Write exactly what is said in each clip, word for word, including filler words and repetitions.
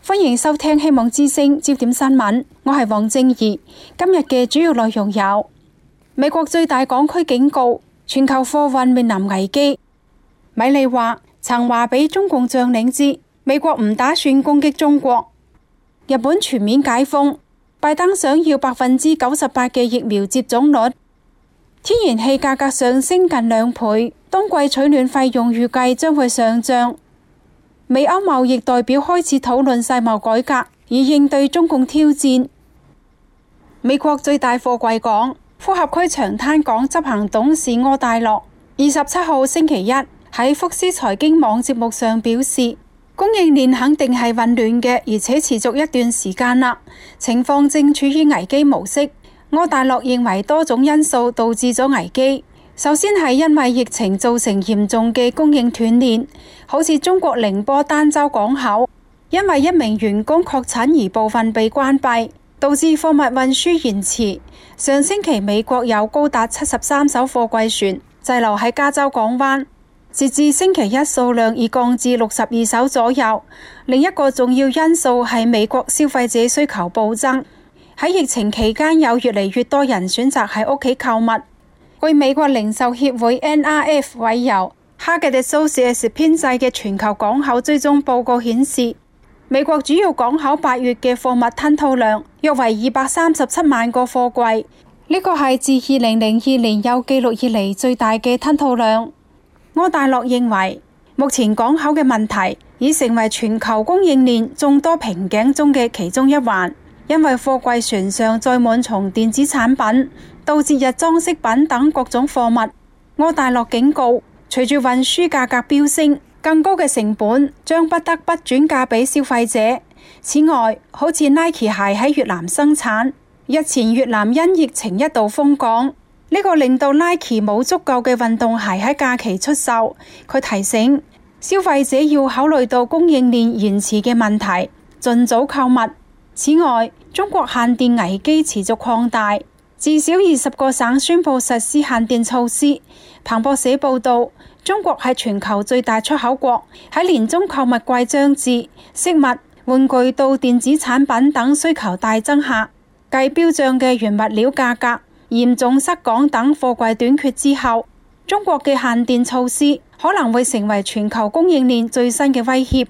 歡迎收聽希望之聲焦點新聞，我係黃正儀。今日嘅主要內容有：美國最大港區警告全球貨運面臨危機；米利話曾話俾中共將領知，美國唔打算攻擊中國；日本全面解封，拜登想要百分之九十八嘅疫苗接種率；天然氣價格上升近兩倍，冬季取暖費用預計將會上漲。美歐貿易代表開始討論世貿改革，以應對中共挑戰。美國最大貨櫃港呼和區長灘港執行董事柯大樂二十七號星期一喺福斯財經網節目上表示，供應鏈肯定係混亂嘅，而且持續一段時間啦，情況正處於危機模式。柯大樂認為多種因素導致咗危機。首先係因為疫情造成嚴重嘅供應斷鏈，好似中國寧波儋州港口，因為一名員工確診而部分被關閉，導致貨物運輸延遲。上星期美國有高達七十三艘貨櫃船滯留喺加州港灣，截至星期一數量已降至六十二艘左右。另一個重要因素係美國消費者需求暴增，喺疫情期間有越嚟越多人選擇喺屋企購物。據美國零售協會 N R F 委由 Target Associates 編製嘅全球港口追蹤報告顯示，美國主要港口八月嘅貨物吞吐量約為二百三十七萬個貨櫃，呢個係自二零零二年有記錄以嚟最大嘅吞吐量。柯大樂認為，目前港口嘅問題已成為全球供應鏈眾多瓶頸中嘅其中一環，因為貨櫃船上載滿從電子產品到節日裝飾品等各種貨物。柯大樂警告，隨住運輸價格飆升，更高嘅成本將不得不轉嫁俾消費者。此外，好似 Nike 鞋喺越南生產，日前越南因疫情一度封港，呢個令到 Nike 冇足夠嘅運動鞋喺假期出售。佢提醒消費者要考慮到供應鏈延遲嘅問題，盡早購物。此外，中國限電危機持續擴大，至少二十個省宣布實施限電措施。彭博社報道，中國係全球最大出口國，喺年中購物季將至，飾物、玩具到電子產品等需求大增下，繼飆漲嘅原物料價格、嚴重塞港等貨櫃短缺之後，中國嘅限電措施可能會成為全球供應鏈最新嘅威脅。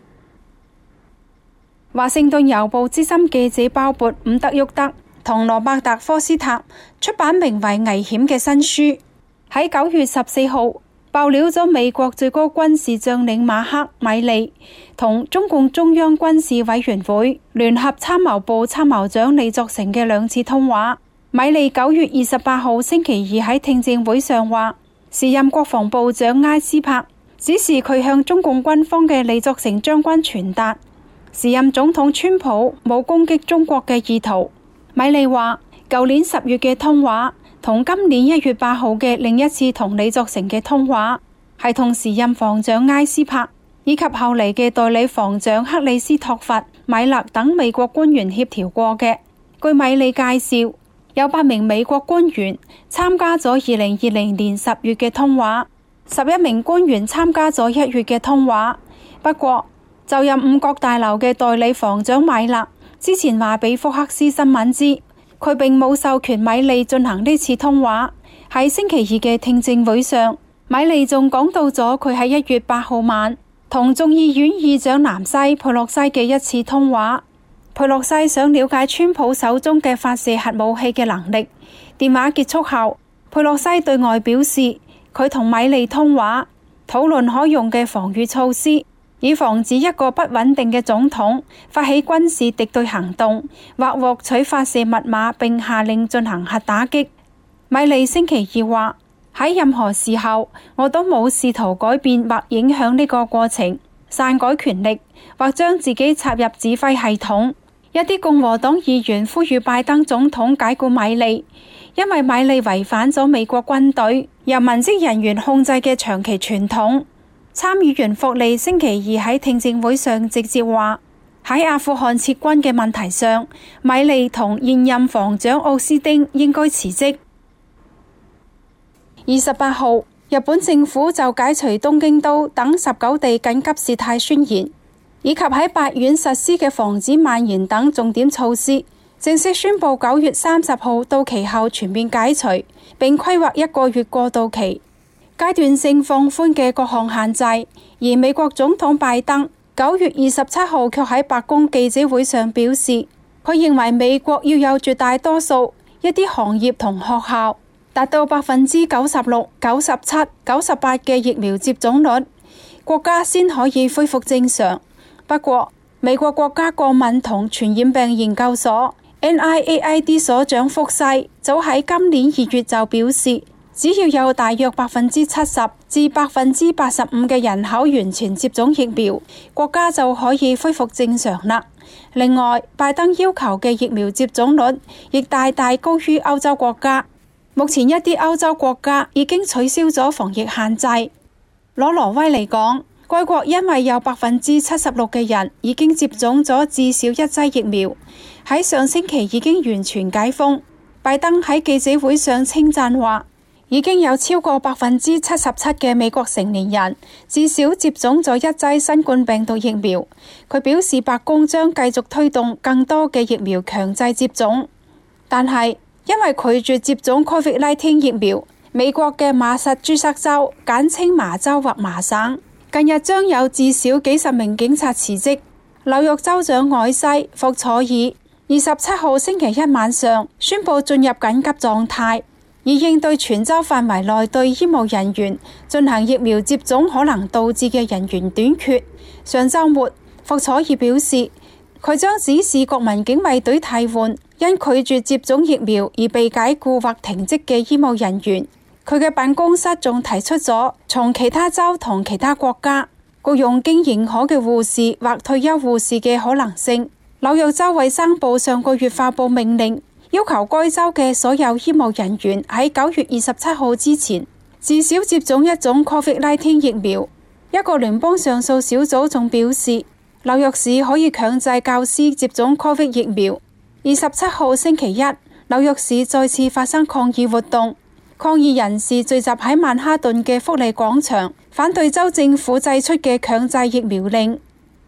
華盛頓郵報資深記者鮑勃伍德沃德同羅伯特科斯塔出版名為《危險》嘅新書，喺九月十四號爆料咗美國最高軍事將領馬克米利同中共中央軍事委員會聯合參謀部參謀長李作成嘅兩次通話。米利九月二十八號星期二喺聽證會上話，時任國防部長埃斯珀指示佢向中共軍方嘅李作成將軍傳達，時任總統川普冇攻擊中國嘅意圖。米利話，舊年十月嘅通話同今年一月八號嘅另一次同李作成嘅通話，係同時任防長埃斯珀以及後嚟嘅代理防長克里斯托弗米勒等美國官員協調過嘅。據米利介紹，有八名美國官員參加咗二零二零年十月嘅通話，十一名官員參加咗一月嘅通話。不過，就任五角大樓嘅代理防長米勒之前話俾福克斯新聞知，佢並冇授權米利進行呢次通話。喺星期二嘅聽證會上，米利仲講到咗佢喺一月八號晚同眾議院議長南西佩洛西嘅一次通話。佩洛西想了解川普手中嘅發射核武器嘅能力。電話結束後，佩洛西對外表示，佢同米利通話，討論可用嘅防禦措施，以防止一個不穩定嘅總統發起軍事敵對行動，或獲取發射密碼並下令進行核打擊。米利星期二話，喺任何時候我都冇試圖改變或影響呢個過程，篡改權力或將自己插入指揮系統。一啲共和黨議員呼籲拜登總統解雇米利，因為米利違反咗美國軍隊由文職人員控制嘅長期傳統。參議員霍利星期二喺聽證會上直接話，喺阿富汗撤軍嘅問題上，米利同現任防長奧斯丁應該辭職。二十八號，日本政府就解除東京都等十九地緊急事態宣言。 以及喺八縣實施嘅防止蔓延等重點措施，正式宣布九月三十號到期後全面解除，並規劃一個月過渡期，階段性放寬嘅各項限制。而美國總統拜登九月二十七號卻喺白宮記者會上表示，佢認為美國要有絕大多數一啲行業同學校達到百分之九十六、九十七、九十八嘅疫苗接種率，國家先可以恢復正常。不過，美國國家過敏同傳染病研究所 N I A I D 所長福西早喺今年二月就表示，只要有大約百分之七十至百分之八十五嘅人口完全接種疫苗，國家就可以恢復正常啦。另外，拜登要求嘅疫苗接種率亦大大高於歐洲國家。目前一啲歐洲國家已經取消咗防疫限制。攞挪威嚟講，該國因為有百分之七十六嘅人已經接種咗至少一劑疫苗，喺上星期已經完全解封。拜登喺記者會上稱讚話，已經有超過百分之七十七嘅美國成年人至少接種咗一劑新冠病毒疫苗。佢表示白宮將繼續推動更多嘅疫苗強制接種，但係因為拒絕接種 COVID 十九 疫苗，美國嘅馬薩諸塞州（簡稱麻州或麻省）近日將有至少幾十名警察辭職。紐約州長凱西·霍楚爾二十七號星期一晚上宣布進入緊急狀態，以應對全州範圍內對醫務人員進行疫苗接種可能導致嘅人員短缺。上週末，霍楚爾表示，佢將指示國民警衛隊替換因拒絕接種疫苗而被解僱或停職嘅醫務人員。佢嘅辦公室仲提出咗從其他州同其他國家僱用經認可嘅護士或退休護士嘅可能性。紐約州衛生部上個月發布命令，要求該州嘅所有醫務人員喺九月二十七號之前至少接種一種 COVID 十九 疫苗。一個聯邦上訴小組仲表示，紐約市可以強制教師接種 COVID 疫苗。二十七號星期一，紐約市再次發生抗議活動。抗議人士聚集喺曼哈頓嘅福利廣場，反對州政府製出嘅強制疫苗令。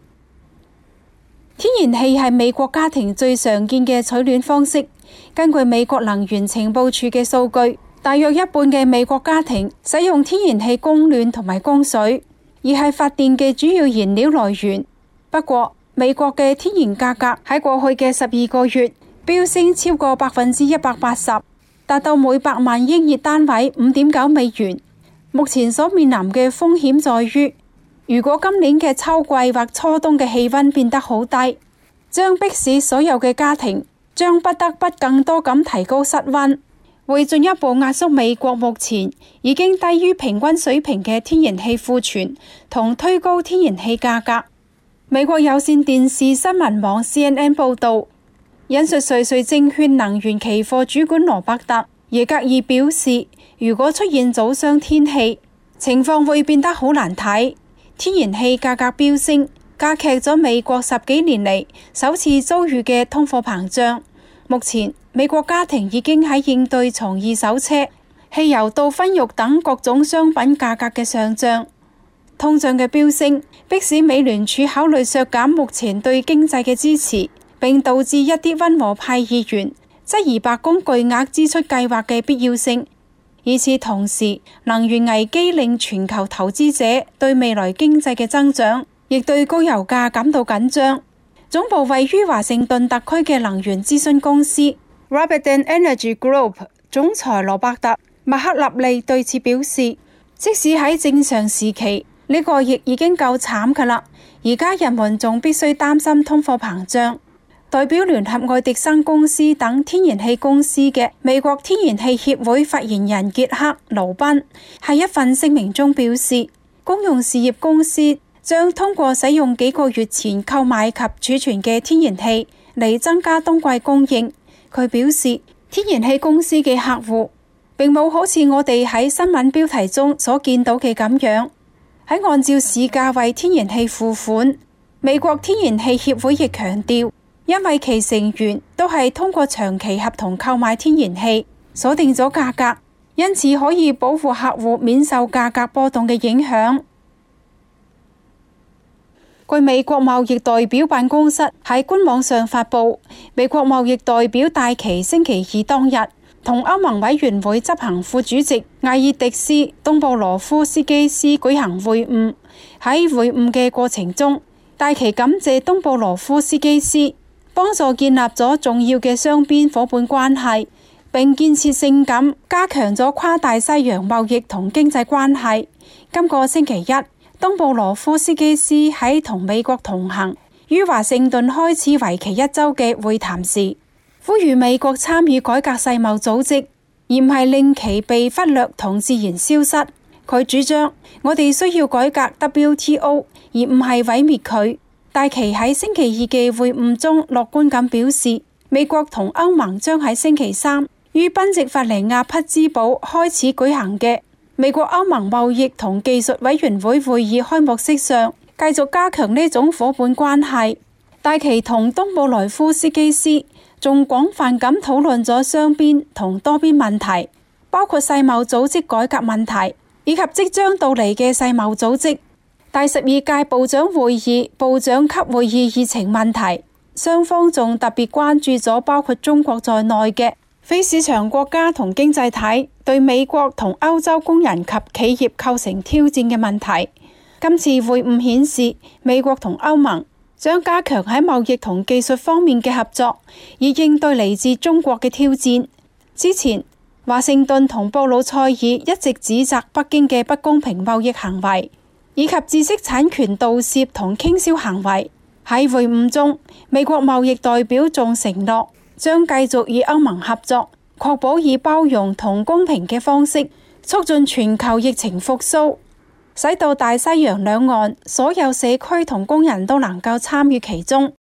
天然氣係美國家庭最常見嘅取暖方式。根據美國能源情報處嘅數據，大約一半嘅美國家庭使用天然氣供暖同埋供水，而係發電嘅主要燃料來源。不過，美國嘅天然價格喺過去嘅十二個月飆升超過百分之一百八十。達到每百萬英熱單位五點九美元。目前所面臨嘅風險在於，如果今年嘅秋季或初冬嘅氣溫變得好低，將迫使所有嘅家庭將不得不更多咁提高室溫，會進一步壓縮美國目前已經低於平均水平嘅天然氣庫存，同推高天然氣價格。美國有線電視新聞網 C N N 報道，引述瑞瑞證券能源期貨主管羅伯特耶格爾表示，如果出現早上天氣，情況會變得好難睇。天然氣價格飆升，加劇咗美國十幾年嚟首次遭遇嘅通貨膨脹。目前，美國家庭已經喺應對從二手車、汽油到燻肉等各種商品價格嘅上漲。通脹嘅飆升，迫使美聯儲考慮削減目前對經濟嘅支持，並導致一啲溫和派議員質疑白宮巨額支出計劃嘅必要性。與此同時，能源危機令全球投資者對未來經濟嘅增長，亦對高油價感到緊張。總部位於華盛頓特區嘅能源諮詢公司 Rabiden Energy Group 總裁羅伯特麥克納利對此表示，即使喺正常時期，呢、這個亦已經夠慘㗎喇，而家人們仲必須擔心通貨膨脹。代表聯合愛迪生公司等天然氣公司嘅美國天然氣協會發言人傑克·盧賓喺一份聲明中表示，公用事業公司將通過使用幾個月前購買及儲存嘅天然氣嚟增加冬季供應。佢表示，天然氣公司嘅客戶並冇好似我哋喺新聞標題中所見到嘅咁樣，喺按照市價為天然氣付款。美國天然氣協會亦強調，因為其成員都係通過長期合同購買天然氣，鎖定咗價格，因此可以保護客戶免受價格波動嘅影響。 據美國貿易代表辦公室喺官網上發佈，美國貿易代表戴琪星期二當日同歐盟委員會執行副主席艾爾迪斯·東布羅夫斯基斯舉行會晤。喺會晤嘅過程中，戴琪感謝東布羅夫斯基斯幫助建立咗重要嘅雙邊伙伴關係，並建設性咁加強咗跨大西洋貿易同經濟關係。今個星期一，東布羅夫斯基斯喺同美國同行於華盛頓開始為期一周嘅會談時，呼籲美國參與改革世貿組織，而唔係令其被忽略同自然消失。佢主張我哋需要改革 W T O， 而唔係毀滅佢。戴琪喺星期二嘅會晤中樂觀咁表示，美國同歐盟將喺星期三於賓夕法尼亞匹茲堡開始舉行嘅美國歐盟貿易同技術委員會會議開幕式上繼續加強呢種伙伴關係。戴琪同東布萊夫斯基斯仲廣泛咁討論咗雙邊同多邊問題，包括世貿組織改革問題，以及即將到嚟嘅世貿組織第十二屆部長會議部長級會議議程問題。雙方仲特別關注咗包括中國在內嘅非市場國家同經濟體對美國同歐洲工人及企業構成挑戰嘅問題。今次會晤顯示，美國同歐盟將加強喺貿易同技術方面嘅合作，以應對嚟自中國嘅挑戰。之前，華盛頓同布魯塞爾一直指責北京嘅不公平貿易行為，以及知識產權盜竊同傾銷行為。喺會晤中，美國貿易代表仲承諾將繼續與歐盟合作，確保以包容同公平嘅方式促進全球疫情復甦，使到大西洋兩岸所有社區同工人都能夠參與其中。